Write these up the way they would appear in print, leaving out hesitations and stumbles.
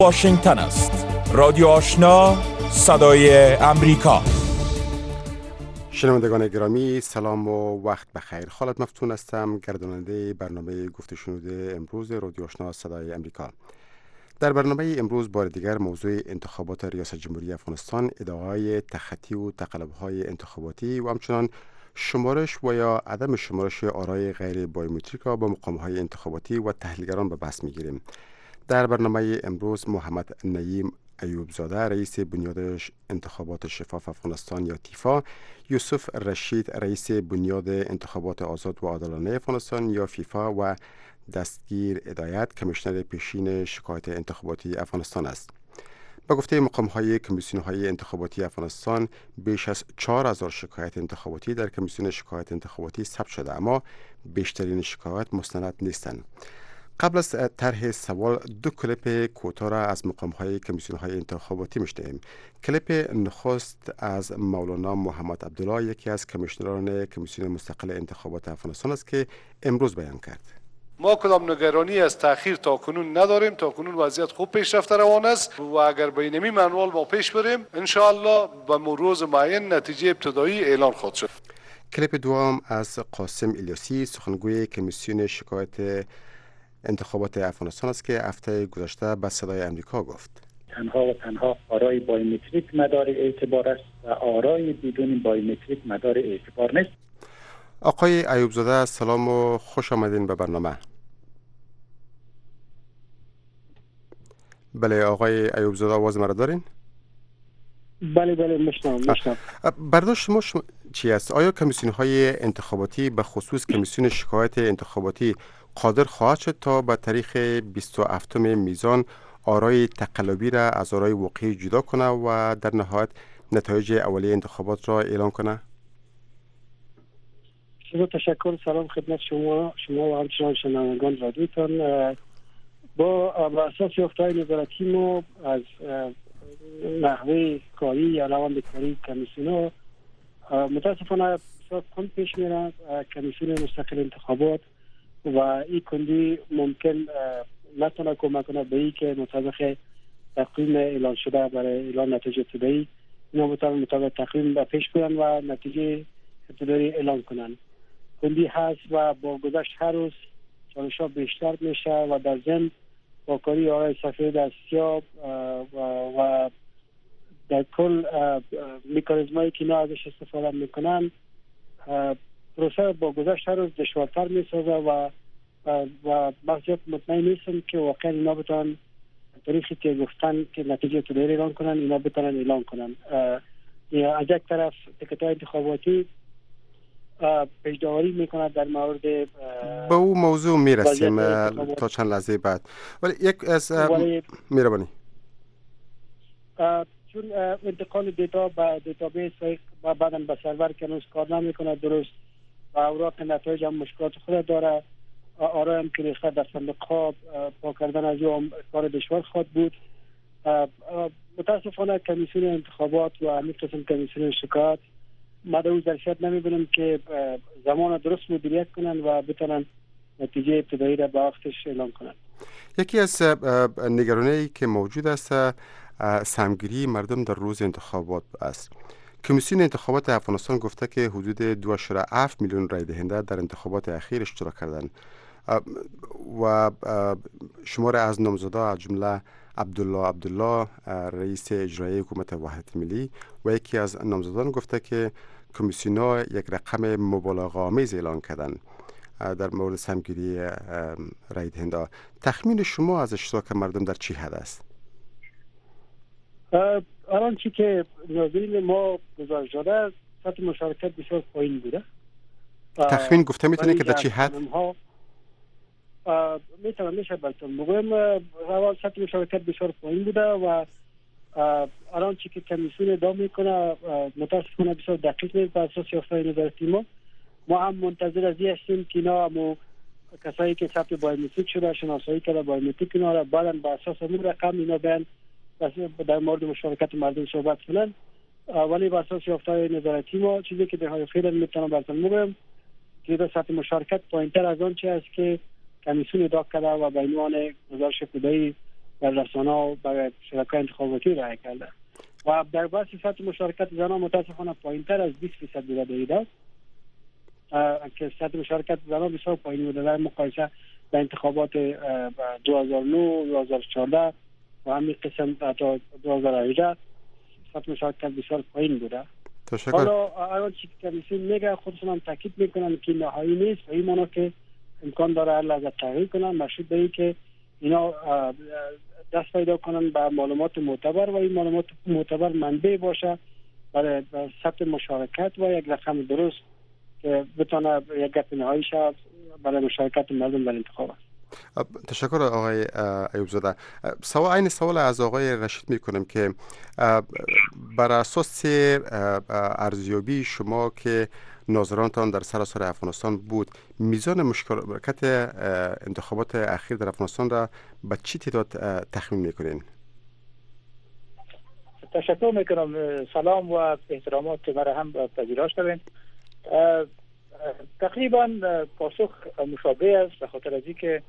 واشنگتن است. رادیو آشنا، صدای امریکا. شنوندگان گرامی، سلام و وقت بخیر. خالد مفتون هستم، گرداننده برنامه گفت و شنود امروز رادیو آشنا صدای امریکا. در برنامه امروز بار دیگر موضوع انتخابات ریاست جمهوری افغانستان، ادعاهای تخطی و تقلب‌های انتخاباتی و همچنان شمارش و یا عدم شمارش آرای غیر بایومتریک را با مقام‌های انتخاباتی و تحلیلگران به بحث می‌گیریم. در برنامه امروز محمد نعیم ایوبزاده رئیس بنیاد انتخابات شفاف افغانستان یا تیفا، یوسف رشید رئیس بنیاد انتخابات آزاد و عادلانه افغانستان یا فیفا و دستگیر هدایت کمیشنر پیشین شکایت انتخاباتی افغانستان است. با گفته مقام‌های کمیسیون‌های انتخاباتی افغانستان، بیش از 4000 شکایت انتخاباتی در کمیسیون شکایت انتخاباتی ثبت شده، اما بیشترین شکایت مستند نیستند. قبل از طرح سوال دو کلیپ کوتاه را از مقام‌های کمیسیون‌های انتخاباتی میشنویم. کلیپ نخست از مولانا محمد عبدالله، یکی از کمیشنران کمیسیون مستقل انتخابات افغانستان است که امروز بیان کرد. ما کدام نگرانی از تأخیر تا کنون نداریم. تا کنون وضعیت خوب پیشرفته روان است و اگر به اینمی منوال ما پیش بریم ان شاء الله به روز معین نتیجه ابتدایی اعلان خواهد شد. کلیپ دوم از قاسم الیاسی، سخنگوی کمیسیون شکایت انتخابات افغانستان است که هفته گذشته به صدای امریکا گفت تنها و تنها آرای بایومتریک مدار اعتبار است و آرای بدون بایومتریک مدار اعتبار نیست. آقای ایوبزاده، سلام و خوش آمدین به برنامه. بله آقای ایوبزاده، آواز مرا دارین؟ بله میشنم. برداشت شما چی است؟ آیا کمیسیون های انتخاباتی به خصوص کمیسیون شکایت انتخاباتی قادر خواهد شد تا به تاریخ 27 میزان آرای تقلبی را از آرای واقعی جدا کنه و در نهایت نتایج اولیه انتخابات را اعلان کنه؟ تشکر. سلام خدمت شما و همچنان شنوندگان رادیوتان. با اساس یافته‌های نظارتی ما از نحوه کاری یا روند کاری کمیسیون متاسفانه بسیار کم پیش میره. کمیسیون مستقل انتخابات و این کندی ممکن نتونه کمک کنه به این که مطابق تقویم اعلان شده برای اعلان نتیجه ابتدایی اینا مطابق تقویم به پیش برن و نتیجه ابتدایی اعلان کنن. کندی هست و با گذشت هر روز چالش‌ها بیشتر میشه و در ضمن با کاری آرای سفید از سیاه و در کل مکانیزمایی که اینا ازش استفاده میکنن پروسه با گذشت هر روز دشوارتر میسازه و بسیار مطمئن نیستم که واقعا اینا بتونن طریقی که گفتن که نتیجه ابتدایی اعلان کنن اینا بتونن اعلان کنن. از یک طرف سکرتریات انتخاباتی پیش‌داوری میکنه در مورد به او موضوع میرسیم تا چند لحظه بعد، ولی یک از مهربانی چون انتقال دیتا به دیتابیس و بعداً به سرور که هنوز کار نمیکنه درست و اوراق نتایج هم مشکلات خود داره. آرای هم که ریخته در صندوق‌ها پاک کردن از اون کار دشوار خواهد بود. متاسفانه کمیسیون انتخابات و همین قسم کمیسیون شکایت ما در ظرفیت نمیبینیم که زمان درست مدیریت کنن و بتونن نتیجه ابتدایی را به وقتش اعلان کنن. یکی از نگرانی‌ای که موجود است سهمگیری مردم در روز انتخابات است. کمیسیون انتخابات افغانستان گفته که حدود 2.7 میلیون رای دهنده در انتخابات اخیر اشتراک کردند و شمار از نامزدها از جمله عبدالله رئیس اجرایی حکومت وحدت ملی و یکی از نامزدان گفته که کمیسیون‌ها یک رقم مبالغه‌آمیز اعلان کردند در مورد سهمگیری رای دهنده. تخمین شما از اشتراک مردم در چی حد است؟ الان چی که ناظرین ما گزارش داده سطح مشارکت بسیار پایین بوده. تخمین گفته میتونه که در چی حد؟ میشه براتون بگویم روال سطح مشارکت بسیار پایین بوده و الان چی که کمیسیون ادعا میکنه متاسفانه بسیار دقیق نیست. بر اساس یافته‌های نظارتی ما هم منتظر از این هستیم که اینا هم کسایی که ثبت بایومتریک شده شناسایی کرده بایومتریک اینا را بعداً بر اساس اون رقم اینا بیان در مورد مشارکت مردم صحبت کنن. ولی بر اساس یافته‌های نظارتی ما چیزی که به فعلا میتونم براتون بگم که در سطح مشارکت پایینتر از آن چه است که کمیسیون ادعا کرده و به عنوان گزارش ابتدایی در رسانه‌ها برای شرکای انتخاباتی رای کرده و در بحث سطح مشارکت زنان متاسفانه پایین‌تر از 20% بوده در ایده که سطح مشارکت زنان بسیار پایین بوده در مقایسه با انتخابات 2009 2014 و همین قسم تا 2018 سطح مشارکت بسیار پایین بوده. تشکر. حالا اول چیزی که کمیسیون میگه خودشون هم تاکید میکنن که نهایی نیست و این معنی که امکان داره هر لحظه تغییر کنن مشروط به این که اینا دست پیدا کنن به معلومات معتبر و این معلومات معتبر منبع باشه برای ثبت مشارکت و یک رقم درست که بتونه یک گپ نهایی شود برای مشارکت مردم در انتخابات. تشکر آقای ایوب زاده. این سوال از آقای رشید میکنم که بر اساس ارزیابی شما که ناظرانتان در سراسر افغانستان بود، میزان مشارکت انتخابات اخیر در افغانستان را به چی تعداد تخمین میکنین؟ تشکر میکنم. سلام و احترامات مرا هم پذیرش کنین. تقریبا پاسخ مشابه است به خاطر از اینکه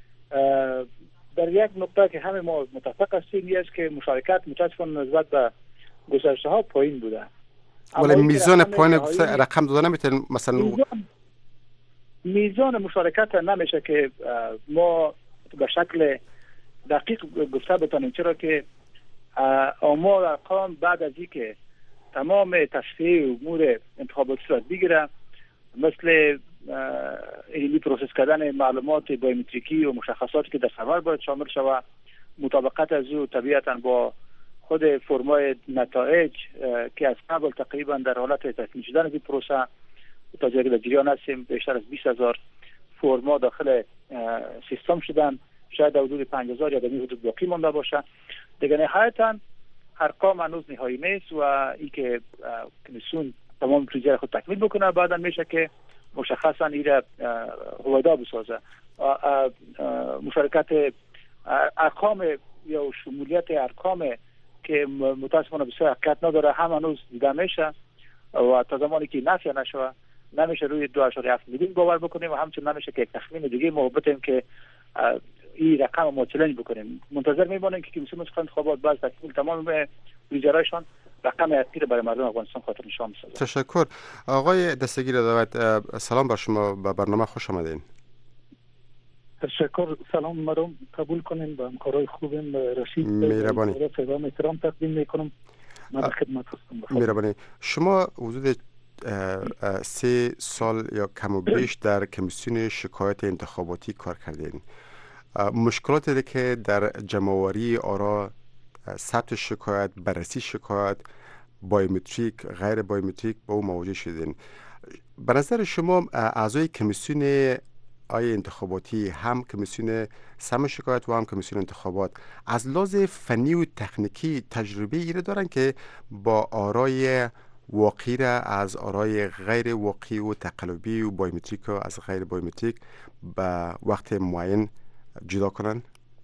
در یک نقطه که همه ما متفق هستیم این است که مشارکت متاسفانه نسبت به گذشته ها پایین بوده. ولی میزان پایین رقم دادن نمیتونن مثلا میزان مشارکت نمیشه که ما به شکل دقیق گفته بتانیم، چرا که آمار ارقام بعد از اینکه تمام تصفیه امور انتخاباتی صورت بگیره مثل این پروسس کردن معلومات بایومتریکی و مشخصاتی که در سرور باید شامل شود، مطابقت از او طبیعتا با خود فرمای نتایج که از قبل تقریبا در حالت تکمیل شدن این پروسه تا جایی که در جریان هستیم بیشتر از 20,000 فرما داخل سیستم شدن، شاید در حدود 5,000 یا در این حدود باقی مانده باشه. دیگه نهایتا ارقام هنوز نهایی نیست و این که کمیسیون تمام پروژه خود تکمیل بکنه بعدا میشه که مشخصا ایره هویدا بسازه. مشارکت ارقام یا شمولیت ارقام که متاسفانه بسیار حقیقت نداره هم هنوز دیده میشه و تا زمانی که نفی نشوه نمیشه روی 2.7 میلیون باور بکنیم و همچنین نمیشه که یک تخمین دیگه ما بتیم که این رقم ما چالش بکنیم. منتظر میمونیم که کمیسیون انتخابات بعد تکمیل تمام پروژه‌هایشان رقم اخیر برای مردم افغانستان خاطر نشان بسازه. تشکر. آقای دستگیر دعوت، سلام بر شما، به برنامه خوش آمدین. تشکر. سلام مردم قبول کنین با همکارای خوبم رشید مهربانی. سلام احترام تقدیم میکنم. من در خدمت هستم. مهربانی. شما حدود 3 سال یا کم و بیش در کمیسیون شکایت انتخاباتی کار کردین. مشکلاتی که در جمع‌آوری آرا، ثبت شکایت، بررسی شکایت، بایومتریک، غیر بایومتریک با او مواجه شدین. به نظر شما اعضای کمیسیون انتخاباتی، هم کمیسیون سم شکایت و هم کمیسیون انتخابات، از لحاظ فنی و تکنیکی تجربه ایره دارن که با آرای واقعی را از آرای غیر واقعی و تقلبی و بایومتریک و از غیر بایومتریک به وقت معین جدا کنن؟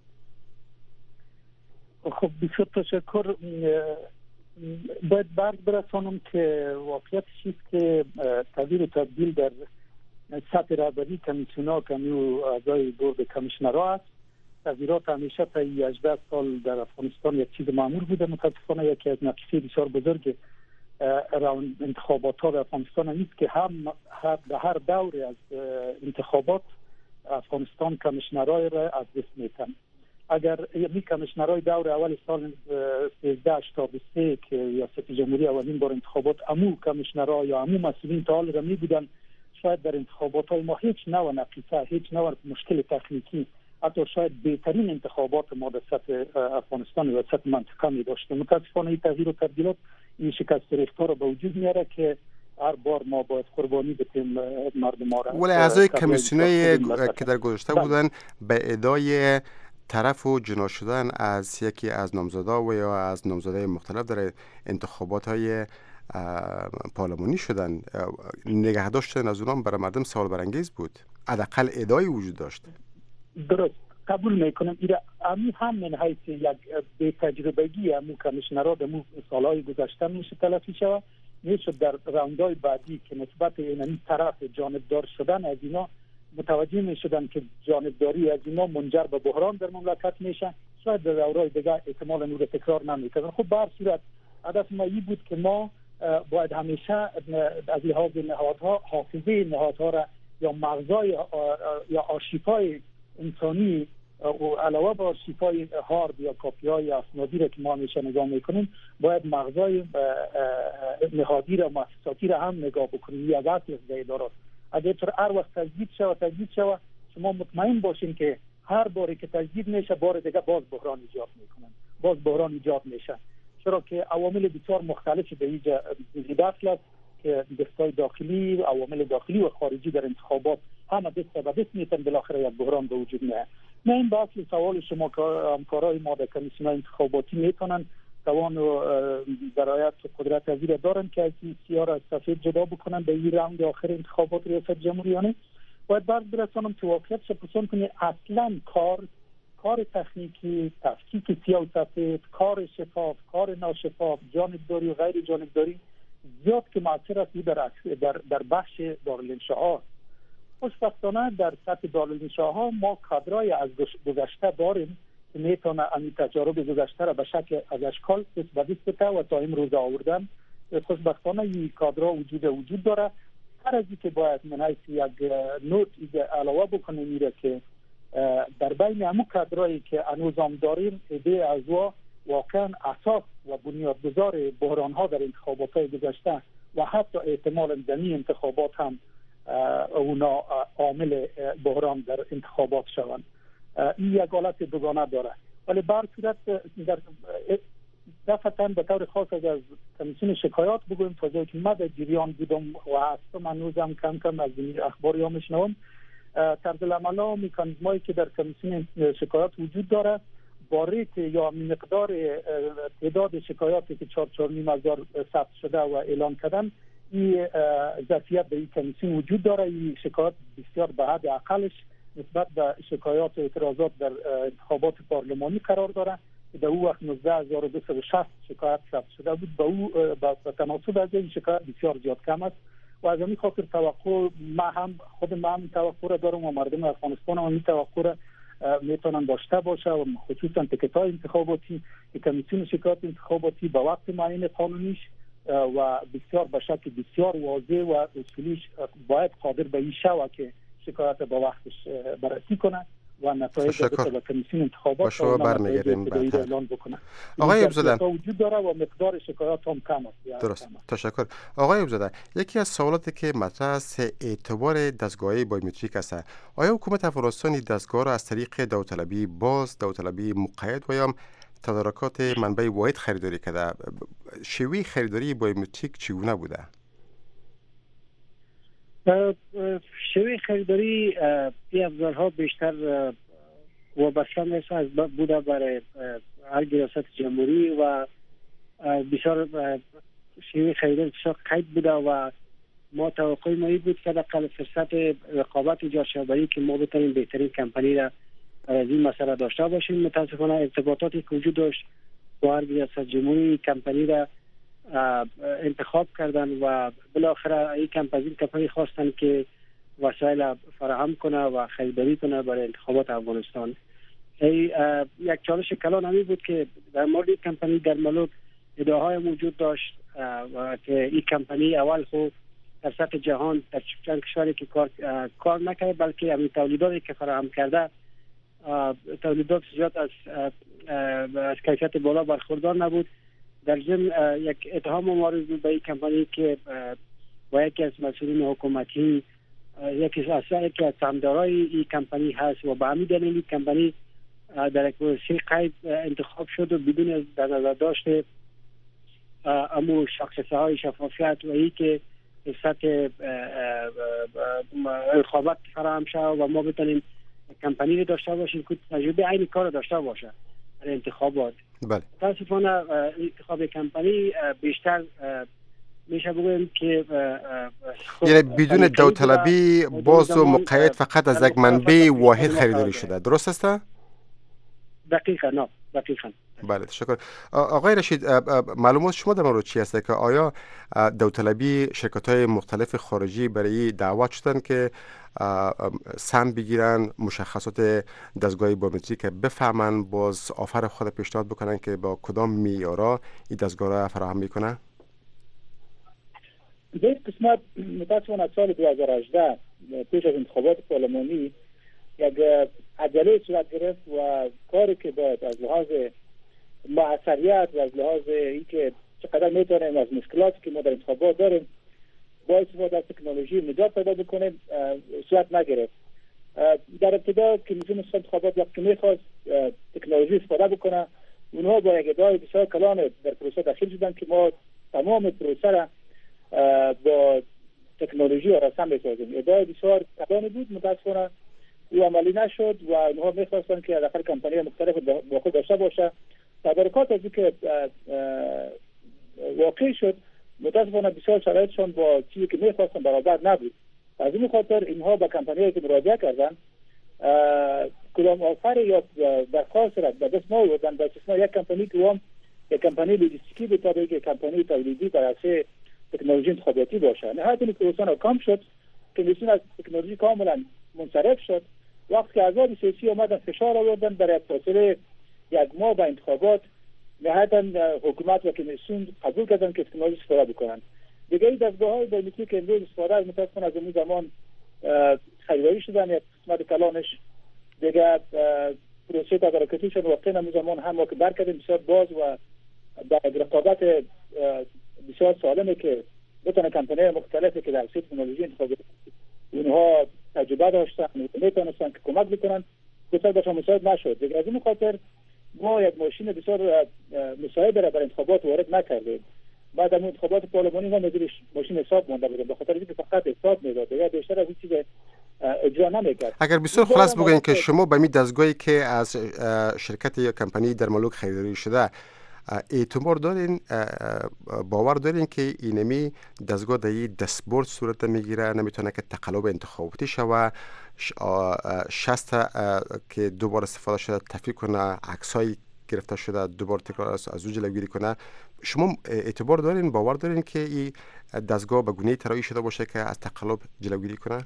خب بسیار تشکر. باید برد برسانم که واقعیت چیست که تغییر و تبدیل در سطح رهبری کمیسیون‌ها و اعضای بورد کمیشنرها است. تغییرات همیشه تا 18 سال در افغانستان یک چیز معمول بوده. متاسفانه یکی از نقص بسیار بزرگ انتخابات ها در افغانستان نیست که به هر دوری از انتخابات افغانستان کمیشنرای را از دست میتن. اگر می کمیشنرای دور اول سال 1383 که ریاست جمهوری اولین بار انتخابات امو کمیشنرا یا امو مسئولین تا حال را می بودن، شاید در انتخابات های ما هیچ نوع نقیصه، هیچ نوع مشکل تکنیکی، حتی شاید بهترین انتخابات ما در سطح افغانستان و سطح منطقه می داشتیم. متاسفانه این تغییر و تبدیلات این شکست ریختار را به وجود میاره که هر بار ما باید قربانی بدیم مردم ما را. ولی اعضای کمیسیونی که در گذشته بودن به ادعای طرف و جنا شدن از یکی از نامزدا و یا از نامزدای مختلف در انتخابات های پارلمانی شدن، نگه داشتن از اونام برای مردم سوال برانگیز بود. حداقل ادعای وجود داشت. درست قبول میکنم. امی هم من حیث یک بی تجربگی امو کمیشنرها در سالهای گذشته میشه تلافی شود. میشه در راوندهای بعدی که نسبت اینمی طرف جانبدار شدن از اینا متوجه می شدن که جانبداری از اینا منجر به بحران در مملکت میشه. شاید در دورهای دیگه احتمال نور تکرار نمیکنه. خب به هر صورت هدف ما این بود که ما باید همیشه از لحاظ نهادها حافظه نهادها را یا مغزای یا آرشیفای انسانی و علاوه بر آرشیفای هارد یا کاپی های اسنادی را که ما همیشه نگاه میکنیم باید مغزای نهادی را مؤسساتی را هم نگاه بکنیم. یک اصل ادارات اگر هر وقت تجدید شود شما مطمئن باشین که هر باری که تجدید میشه بار دیگه باز بحران ایجاد میشه، چرا که عوامل بسیار مختلفی به اینجا دست است که دستای داخلی، عوامل داخلی و خارجی در انتخابات همه دست به دست میتن بالاخره یک بحران به وجود میاد. نه این به اصل سوال شما که همکارای ما در کمیسیون انتخاباتی میتونن توان و درایت و قدرت وزیر دارن که از سیاه را سفید جدا بکنن به این راند آخر انتخابات ریاست جمهوریانه. باید برد برسانم که واقعیت شپسان کنه اصلا کار تکنیکی، تفکیک سیاه و سفید، کار شفاف، کار ناشفاف، جانبداری و غیر جانبداری زیاد که مؤثر است در بخش دارالانشاءات. خوشبختانه در سطح دارالانشاءها ما کادرای از گذشته داریم که میتونه این تجارب گذشته را به شکل از اشکال دست و تا امروز آوردن. خوشبختانه این کادرها وجود داره. هر از که باید من حیث یک نوت علاوه بکنیم میره که در بین همون کادرایی که هنوز داریم ایده از واقعا اساس و بنیادگذار بحران ها در انتخابات های گذشته و حتی احتمال دمی انتخابات هم اونا عامل بحران در انتخابات شوند. این یک حالت دوگانه داره. ولی بر صورت در دفعتاً به طور خاص از کمیسیون شکایات بگویم تا جایی که من در جریان بودم و هستم هنوزم کم از این اخباری ها میشنوم، طرز العمل ها میکانیزمایی که در کمیسیون شکایات وجود داره با ریت یا مقدار تعداد شکایاتی که 4,500 ثبت شده و اعلان کردن این ظرفیت به این کمیسیون وجود داره. این شکایات بسیار به حد اقلش نسبت به شکایات و اعتراضات در انتخابات پارلمانی قرار داره که در او وقت 19,260 شکایت ثبت شده بود. به تناسب از این شکایت بسیار زیاد کم است و از همین خاطر توقع خود من توقع را دارم و مردم افغانستان هم این توقع را میتونن داشته باشه و خصوصا تکت‌های انتخاباتی که کمیسیون شکایات انتخاباتی به وقت معین قانونیش و بسیار به شکل بسیار واضح و اصولیش باید قادر به این شود که شکایت با وقتش بررسی کنه و نتایج به کمیسیون انتخابات برمیگردیم اعلان بکنه. آقای ابوزاده وجود داره و مقدار شکایات هم کم است. درست. تشکر. آقای ابوزاده، یکی از سوالاتی که مطرح است اعتبار دستگاه بایومتریک است. آیا حکومت افغانستان دستگاه را از طریق داوطلبی باز، داوطلبی مقید و یا تدارکات منبع واحد خریداری کرده؟ شیوه خریداری بایومتریک چگونه بوده؟ شیوه خریداری این ابزارها بیشتر وابسته نیست از بوده برای هر ریاست جمهوری و بسیار شیوه خریداری بسیار قید بوده و ما توقع ما این بود که حداقل فرصت رقابت ایجاد شود که ما بتونیم بهترین کمپانی را از این مسئله داشته باشیم. متاسفانه ارتباطاتی که وجود داشت با هر ریاست جمهوری کمپانی را انتخاب کردن و بالاخره این کمپانی خواستن که وسایل فراهم کنه و خریداری کنه برای انتخابات افغانستان. یک چالش کلان همی بود که در مورد این کمپانی در ملک ادعاهای موجود داشت و که این کمپانی اول خود در سطح جهان در چند کشوری که کار نکرده بلکه همین تولیداتی که فراهم کرده تولیدات زیاد از کیفیت بالا برخوردار نبود. در ضمن یک اتهام معرض بود به این کمپانی که با یکی از مسئولین حکومتی یکی از سهامدارای این کمپانی هست و به همین دلیل این کمپانی در یک پروسه قید انتخاب شد و بدون در نظر داشته امور شاخصه های شفافیت و ای که سطح رقابت فراهم شود و ما بتونیم کمپانی رو داشته باشیم که تجربه عین کار داشته باشه در انتخابات. بله. متاسفانه انتخاب کمپانی بیشتر میشه بگویم که یعنی بدون داوطلبی باز و مقید فقط از یک منبع واحد خریداری شده. درست است؟ دقیقاً. بله تشکر. آقای رشید، معلومات شما در مورد چی هست که آیا داوطلبی شرکت‌های مختلف خارجی برای دعوت شدن که سهم بگیرن مشخصات دستگاه بیومتریک که بفهمن باز آفر خود پیشنهاد بکنن که با کدام معیارها این دستگاه را فراهم میکنه؟ یک قسمت متاسفانه از سال 2018 پیش از انتخابات پارلمانی یک عجله صورت گرفت و کاری که باید از لحاظ موثریت و از لحاظ اینکه چقدر میتونیم از مشکلاتی که ما در انتخابات داریم با استفاده از تکنولوژی نجات پیدا بکنیم صورت نگرفت. در ابتدا کمیسیون انتخابات وقتی میخواست تکنولوژی استفاده بکنه، اونها با یک ادعای بسیار کلان در پروسه داخل شدن که ما تمام پروسه را با تکنولوژی رسم بسازیم. ادعای بسیار کلان بود، متاسفانه او عملی نشد و اونها میخواستن که داخل کمپانی مختلف با خود داشته باشه. تدارکات از که واقع شد، متاسفانه بسیار شرایطشان با چیزی که میخواستن برابر نبود. از این خاطر اینها با کمپانی‌هایی که مراجعه کردن کدام آفر یا درخواست را به دست نآوردن، به استثنای یک کمپانی که هم یک کمپانی لوجستیکی به تابع یک کمپانی تولیدی بر اساس تکنولوژی انتخاباتی باشه. نهایت این پروسه ناکام شد که کمیسیون از تکنولوژی کاملا منصرف شد. وقتی که احزاب سیاسی آمدن فشار آوردن برای فاصله یک ماه با انتخابات، نهایتا حکومت و کمیسیون قبول کردن که تکنولوژی استفاده بکنن. دیگه این دستگاه‌های بیومتریک که امروز استفاده از متاسفانه از اون زمان خریداری شدن، یک قسمت کلانش دیگه پروسه تدارکاتیشون واقعا همون زمان هم که برکردیم بسیار باز و با رقابت بسیار سالمه که بتونه کمپانی‌های مختلفی که در تکنولوژی انتخاباتی اونها تجربه داشتن و میتونستن که کمک بکنن بسیار باشون مساعد نشد. دیگه از این خاطر ما یک ماشین بسیار مساعد را برای انتخابات وارد نکردیم. بعد از انتخابات پارلمانی ما نظرش ماشین حساب مونده بود، به خاطر اینکه فقط حساب میداد یا بیشتر از این چیز اجرا نمیکرد. اگر بسیار خلاص بگوین که شما به می دستگاهی که از شرکت یا کمپانی درمالوگ خریداری شده اعتبار دارین، باور دارین که اینمی دستگاه در دستبرد صورت میگیره، نمیتونه که تقلب انتخاباتی شوه، شست که دوباره استفاده شده تفکیک کنه، عکسای گرفته شده دوباره تکرار از او جلوگیری کنه؟ شما اعتبار دارین، باور دارین که این دستگاه به گونه‌ای طراحی شده باشه که از تقلب جلوگیری کنه؟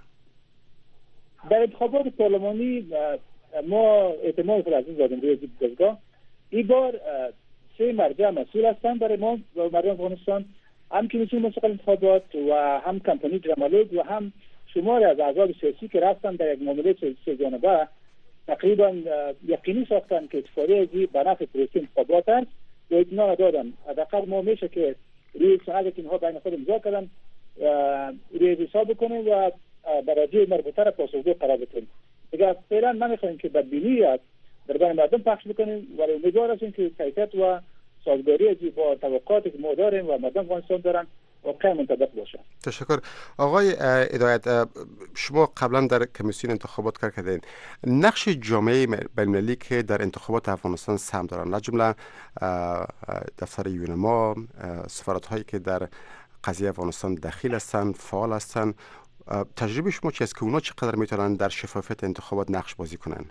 در انتخابات پارلمانی ما اعتماد خود از این دادیم روی دستگاه. این بار سه مرجع مسئول هستن برای ما و مردم افغانستان، هم کمیسیون مستقل انتخابات و هم کمپانی درمالوگ و هم شماری از احزاب سیاسی که رفتن در یک معامله سه جانبه تقریبا یقینی ساختن که استفاده از این به نفع پروسه انتخابات است و اطمینان دادن. حداقل ما میشه که روی سند که اینها بین خود امضا کردن روی حساب بکنیم و براجع مربوطه را پاسخگو قرار بدیم. دیگه فعلا نمیخوایم که بدبینی در بین مردم پخش بکنیم، ولی امیدوار هستیم که کیفیت و سازگاری از با توقعاتی که ما داریم و مردم افغانستان دارن واقعا منطبق باشه. تشکر. آقای هدایت، شما قبلا در کمیسیون انتخابات کار کردین. نقش جامعه بین‌المللی که در انتخابات افغانستان سهم دارن، از جمله دفتر یونما، سفارت‌هایی که در قضیه افغانستان دخیل هستند، فعال هستند، تجربه شما چیست که اونا چقدر میتونن در شفافیت انتخابات نقش بازی کنن؟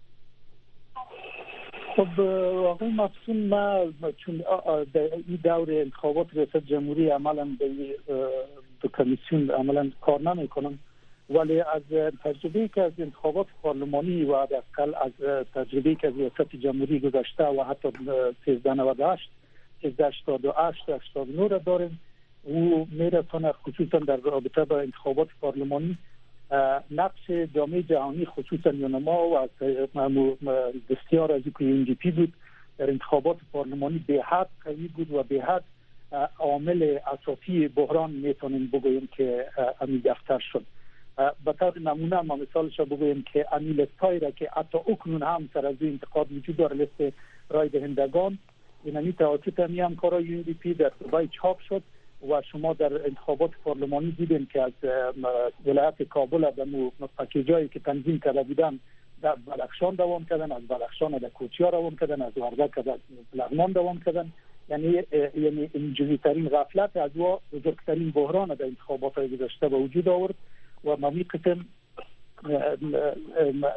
خب واقعا مفهوم ما چون این دور انتخابات ریاست جمهوری عملا به کمیسیون عملا کار نمیکنم، ولی از تجربه که از انتخابات پارلمانی و حداقل از تجربه که از ریاست جمهوری گذشته و حتی 1398 1388 89 را داریم و میرسانه خصوصا در رابطه با انتخابات پارلمانی نقش جامعه جهانی خصوصا یونما و دستیار از UNDP بود در انتخابات پارلمانی به حد قوی بود و به حد عامل اساسی بحران میتونیم بگوییم که امی دفتر شد. به طور نمونه ما مثالش بگوییم که امی لستایی را که حتی اکنون هم سر از انتقاد وجود داره، لست رای دهندگان، این امی توسط امی همکارای UNDP در دبی چاپ شد و شما در انتخابات پارلمانی دیدین که از ولایت کابل به پکیجایی که تنظیم کرده بودن در بلخشان دوام کردن، از بلخشان در کوچیا روان کردن، از وردک در لغمان دوام کردن. یعنی اینجوری ترین غفلت از و بزرگترین بحران در انتخابات های گذشته به وجود آورد و ما می قسم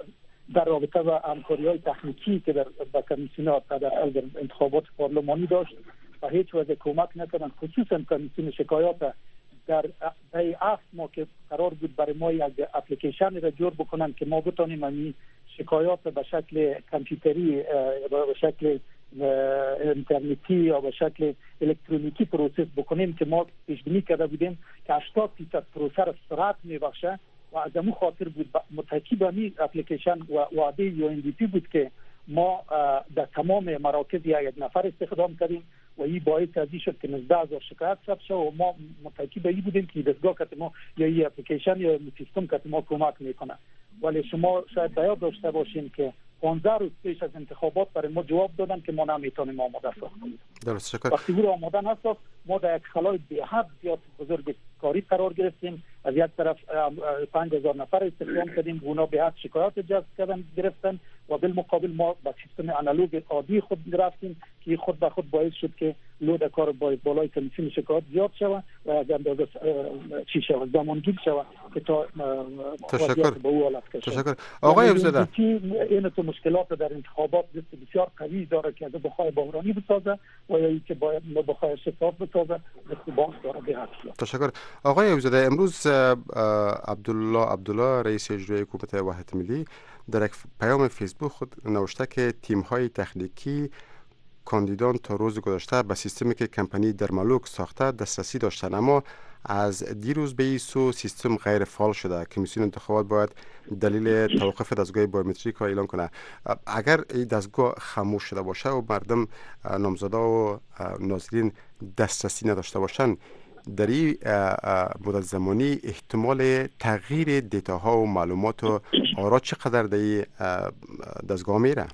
در رابطه با همکاری‌های تکنیکی که در کمیسیون در انتخابات پارلمانی داشت و هیچ وجه کمک نکردن، خصوصا کمیسیون شکایات در 7 ماه که قرار بود برای ما یک اپلیکیشن را جور بکنن که ما بتونیم این شکایات به شکل کامپیوتری به شکل اینترنتی یا به شکل الکترونیکی پروسس بکنیم که ما پیش بینی کرده بودیم که 80% پروسه را سرعت میبخشه و از همون خاطر بود متکی به این اپلیکیشن و وعده UNDP بود که ما در تمام مراکز یک نفر استخدام کردیم و این باعث ازی شد که 19,000 شکایت ثبت شد و ما متکی به این بودیم که دستگاه که ما یا این اپلیکیشن یا سیستم که ما کمک میکنه. ولی شما شاید بیاد داشته باشین که 15 روز پیش از انتخابات برای ما جواب دادن که ما نمیتونیم آماده ساختیم. درست، شکر. وقتی او آماده نساخت ما در یک خلای به حد زیاد بزرگ کاری قرار گرفتیم. از یک طرف 5,000 نفر استخدام کردیم، اونا به حد شکایات جذب کردن گرفتن و بالمقابل ما با سیستم آنالوگ عادی خود رفتیم که خود به خود باعث شد که لود کار بالای کمیسیون شکایات زیاد شود و از اندازه چی شود زمانگیر شود که تا تشکر. به او حالت کشد. تشکر. آقای ابوزاده، این تو مشکلات در انتخابات بسیار قوی داره که بخوای بحرانی بسازه و یا اینکه باید بخوای شفاف بسازه استباق داره به حد. تشکر. آقای ابوزاده، امروز عبدالله رئیس اجرایی حکومت وحدت ملی در یک پیام فیسبوک خود نوشته که تیم‌های تکنیکی کاندیدان تا روز گذشته به سیستمی که کمپانی درمالوک ساخته دسترسی داشتند، اما از دیروز به این سو سیستم غیر فعال شده. کمیسیون انتخابات باید دلیل توقف دستگاه بایومتریک را اعلام کنه. اگر این دستگاه خاموش شده باشه و مردم نامزدا و ناظرین دسترسی نداشته باشند، در این مدت زمانی احتمال تغییر دیتاها و معلومات و آرا چقدر در این دستگاه میره؟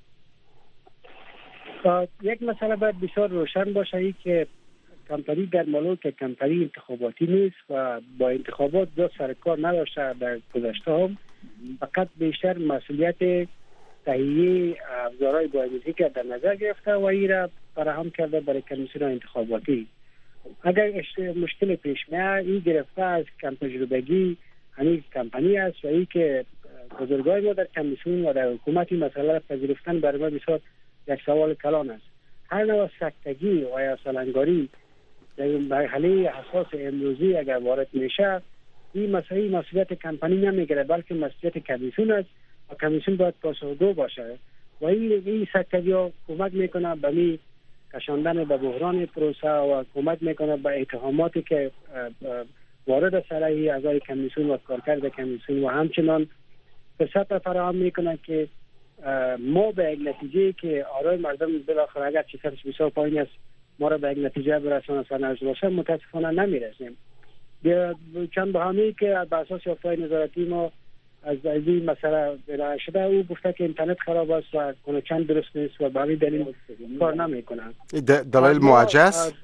یک مسئله باید بسیار روشن باشه، ای که کمپانی درمالوک که کمپانی انتخاباتی نیست و با انتخابات دو سرکار نداشته. در گذشته هم فقط بیشتر مسئولیت تهیه ابزارهای بایومتریک در نظر گرفته و این را فراهم کرده برای کمیسیون انتخاباتی. اگر مشکل پیش میاد، این گرفته از کم تجربگی همین کمپانی است و این که بزرگای ما در کمیسیون و در حکومت این مسئله را پذیرفتن برای ما بسیار یک سوال کلان است. هر نوع سکتگی و یا سالنگاری در مرحله حساس امروزی اگر وارد میشه، این مسئله مسئولیت کمپانی نمیگیره بلکه مسئولیت کمیسیون است و کمیسیون باید پاسخگو باشه و این سکتگی ها کمک میکنه به می کشاندن به بحران پروسه و کمک میکنه به اتهاماتی که وارد سر اعضای کمیسیون و کارکرد کمیسیون و همچنان فرصت فراهم میکنه که ما به یک نتیجه که آرای مردم بالاخره اگر چیزش بسیار پایین است ما را به یک نتیجه برسانه سرنوشت باشه متاسفانه نمیرسیم. چند بهانه‌ای که بر اساس یافته‌های نظارتی ما از این مسئله ارائه شده، او گفته که اینترنت خراب است و کنکشن درست نیست و به همین دلیل کار نمیکنه. دلایل موجه است.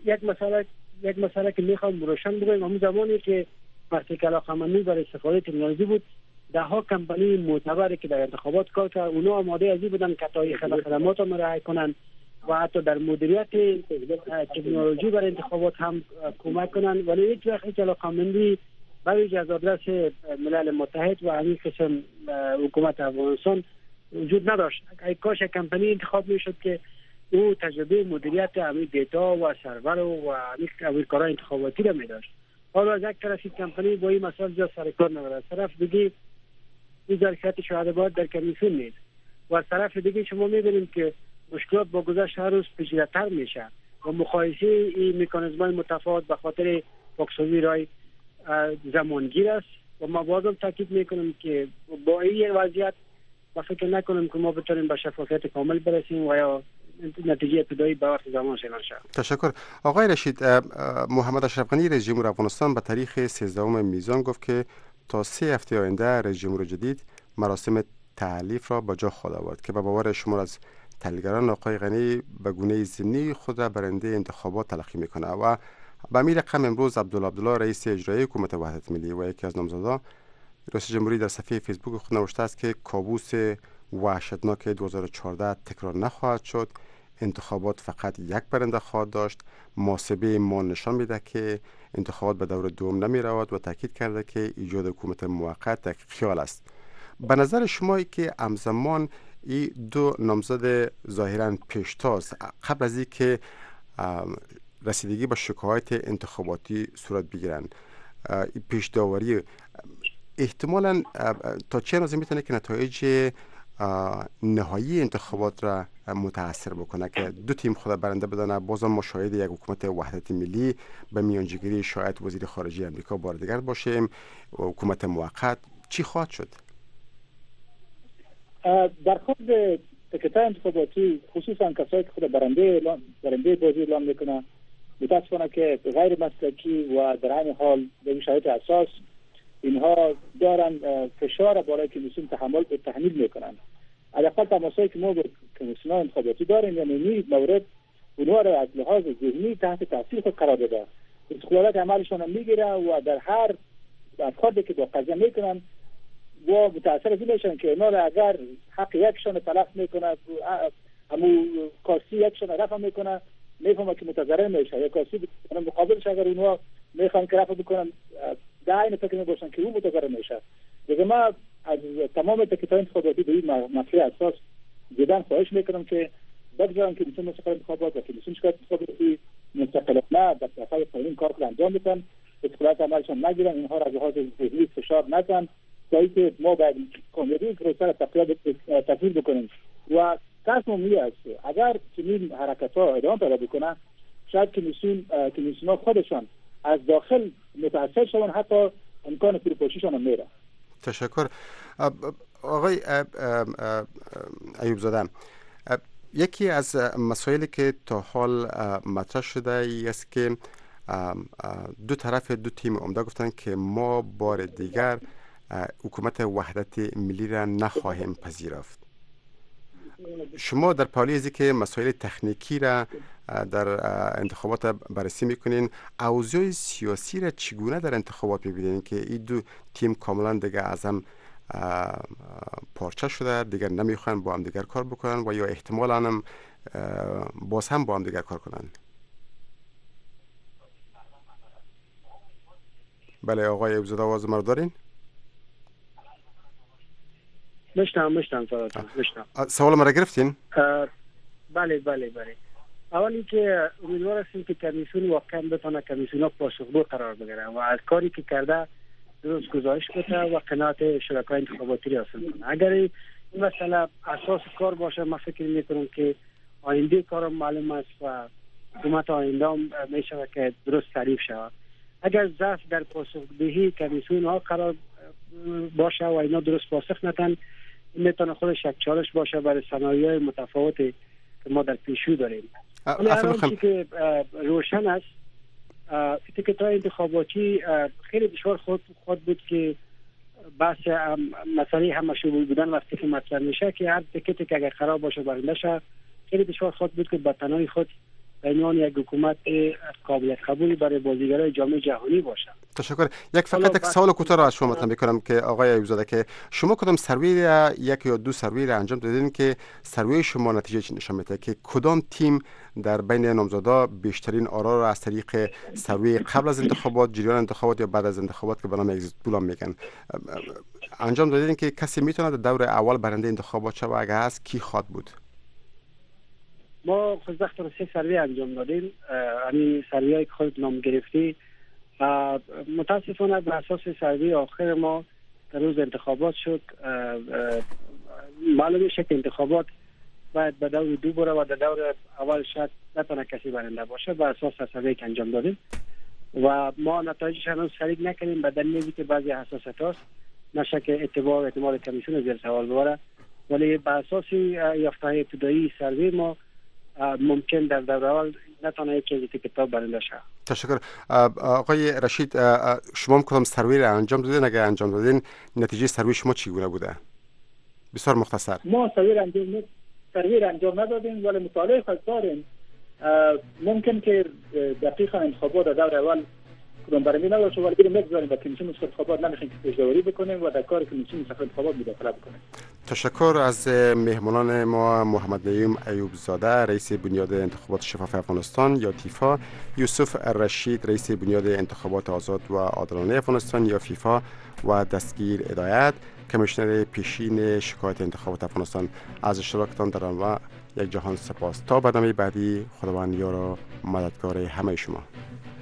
یک مسئله که میخوام روشن بگم، همون زمانی که وقتی که علاقه‌مندی برای استفاده تکنولوژی بود، ده ها کمپانی معتبری که در انتخابات کار کرد، اونا آماده ازی بودن که تا خدمات رو مراعات کنن و حتی در مدیریت تکنولوژی برای انتخابات هم کمک کنن، ولی هیچ وقت هیچ علاقه‌مندی برای از آدرس ملل متحد و همین قسم حکومت افغانستان وجود نداشت. ای کاش کمپانی انتخاب میشد که او تجربه مدیریت همین دیتا و سرور و همین کارهای انتخاباتی را میداشت. حالا از یک طرف کمپانی با این مسائل جا سر کار نداره، از طرف دیگه این ظرفیت شهادت در کمیسیون نیست و از طرف دیگه شما میبینید که مشکلات با گذشت هر روز پیچیده‌تر میشه و مقایسه این مکانیزم‌های متفاوت به خاطر پاکسازی رای زمانگیر است و ما بازم تاکید میکنم که با این وضعیت ما فکر نکنم که ما بتونیم به شفافیت کامل برسیم و یا نتیجه ابتدایی به وقت زمان اعلان شود. تشکر. آقای رشید، محمد اشرف غنی رئیس جمهور افغانستان به تاریخ 13 میزان گفت که تا 3 هفته آینده رئیس جمهور جدید مراسم تحلیف را به جا خواهد آورد که به باور شمار از تحلیلگران آقای غنی به گونه ضمنی خود را برنده انتخابات تلقی میکنه و به همین رقم امروز عبدالله رئیس اجرایی حکومت وحدت ملی و یکی از نامزدان رئیس جمهوری در صفحه فیسبوک خود نوشته است که کابوس وحشتناک 2014 تکرار نخواهد شد، انتخابات فقط یک برنده خواهد داشت، محاسبه ما نشان میده که انتخابات به دور دوم نمی رود و تاکید کرده که ایجاد حکومت موقت یک خیال است. به نظر شما که همزمان این دو نامزد ظاهرا پیشتاز قبل از اینکه رسیدگی به شکایت انتخاباتی صورت بگیرند، پیش داوری احتمالاً تا چه اندازه میتونه که نتایج نهایی انتخابات را متاثر بکنه که دو تیم خود برنده بدانه؟ بازم ما شاهد یک حکومت وحدت ملی به میانجیگری شاید وزیر خارجه امریکا بار دیگر باشیم، حکومت موقت. چی خواهد شد؟ در خود تکتای انتخاباتی خصوصا کسایی که خود برنده بازی اعلام میکنه متاسفانه که غیر مسلکی و در این حال به شرایط اساس اینها دارن فشار بالای کمیسیون تحمیل میکنن. حداقل تماسایی که ما با کمیسیون انتخاباتی داریم، یعنی این مورد اونها را از لحاظ ذهنی تحت تاثیر خود قرار داده، استقلالات عملشان هم میگیره و در هر افکاری که با قضیه میکنن و متاثر از این میشن که اینا را اگر حق یکشان تلف میکنه، همو کارسی یکشان رفع میکنه، میفهمه که متضرر میشه، یا کارسی مقابلش اگر اونها میخوان که رفع بکنن در این فکر میباشن که اون متضرر میشه. دیگه ما از تمام تکتای انتخاباتی به این مسئله اساس جدا خواهش میکنم که بگذارن که کمیسیون انتخابات و کمیسیون شکایت انتخاباتی مستقلانه در صفحه قانون کار کنند انجام بدن، استقلالات عملشان نگیرن، اینها را از لحاظ ذهنی فشار ندن تا اینکه ما باید کامیابی پروسه را تکمیل بکنیم. و تصمیمی است اگر چنین حرکت‌ها ادامه پیدا بکنه شاید کمیسیون‌ها خودشان از داخل متاثر شدن، حتی امکان فروپاشیشان هم میره. تشکر. آقای ایوب زاده، یکی از مسائلی که تا حال مطرح شده است که دو تیم عمده گفتن که ما بار دیگر حکومت وحدت ملی را نخواهیم پذیرفت. شما در پالی ازی که مسائل تکنیکی را در انتخابات بررسی میکنین، اوضاع سیاسی را چگونه در انتخابات میبینین که این دو تیم کاملا دیگه از هم پارچه شده، دیگر نمیخوان با هم دیگر کار بکنن و یا احتمالاً هم باز هم با هم دیگر کار کنن؟ بله آقای ایوب زاده، آواز ما رو دارین؟ مشتم سوال ما را گرفتین؟ بله. اولی که امیدوار هستیم که کمیسیون واقعا بتونه کمیسیون پاسخگو قرار بگیره و از کاری که کرده درست گزارش بده و قناعت شرکای انتخاباتی را حاصل کنه. اگر این مسئله اساس کار باشه، ما فکر میکنم که آینده کارم معلوم است و حکومت آینده هم میشه که درست تعریف شود. اگر ضعف در پاسخگویی کمیسیون ها قرار باشه و اینا درست پاسخ ندن، میتونه خودش یک چالش باشه برای سناریوهای متفاوتی که ما در پیشرو داریم. ولی الان که روشن است تکتای انتخاباتی خیلی دشوار خود بود که بحث مسئله همشمول بودن وقتی که مطرح میشه که هر تکتی که اگر خراب باشه برنده شه، خیلی دشوار خود بود که به تنهایی خود به عنوان یک حکومت قابلیت قبولی برای بازیگرای جامعه جهانی باشه. تشکر. یک سوال کوتاه را از شما مطرح میکنم که آقای ایوب زاده، که شما کدام سروی یک یا دو سروی را انجام دادین که سروی شما نتیجه چی نشان میده که کدام تیم در بین نامزدا بیشترین آرا را از طریق سروی قبل از انتخابات، جریان انتخابات یا بعد از انتخابات که برنامه اگزیت پول میگن انجام دادین که کسی میتونه در دور اول برنده انتخابات شه و اگر هست کی خواد بود؟ ما خوشبختانه 3 سروی انجام دادیم. یعنی سروی‌ای که خود نام گرفتی متاسفانه بر اساس سروی آخر ما در روز انتخابات شد. معلوم میشه که انتخابات باید به دور 2 بره و در دور اول شاید نتونه کسی برنده باشه بر اساس سروی که انجام دادیم و ما نتایجش هنوز شریک نکردیم به دلیلی که بعضی حساسیت هاست نشه که اعتماد کمیسیون زیر سوال ببره، ولی بر اساس یافته ابتدایی سروی ما ممکن در دور اول نتونه یکی کتاب برنده شه. تشکر. آقای رشید، شما کدام سروی را انجام دادین؟ اگر انجام دادین نتیجه سروی شما چگونه بوده؟ بسیار مختصر. ما سروی را انجام ندادیم ولی مطالعه خود داریم. ممکن که دقیقا انتخابات در دور اول کدام برنامه نداشته ولی بریم بگذاریم و کمیسیون انتخابات نمیخوایم که پیش‌داوری بکنیم و در کار کمیسیون انتخابات مداخله بکنیم. تشکر از مهمانان ما محمد نعیم ایوب زاده رئیس بنیاد انتخابات شفاف افغانستان یا تیفا، یوسف الرشید رئیس بنیاد انتخابات آزاد و عادلانه افغانستان یا فیفا و دستگیر هدایت کمیشنر پیشین شکایت انتخابات افغانستان از اشتراکتان در آن و یک جهان سپاس. تا برنامه بعدی، خداوند یار و مددگار همه شما.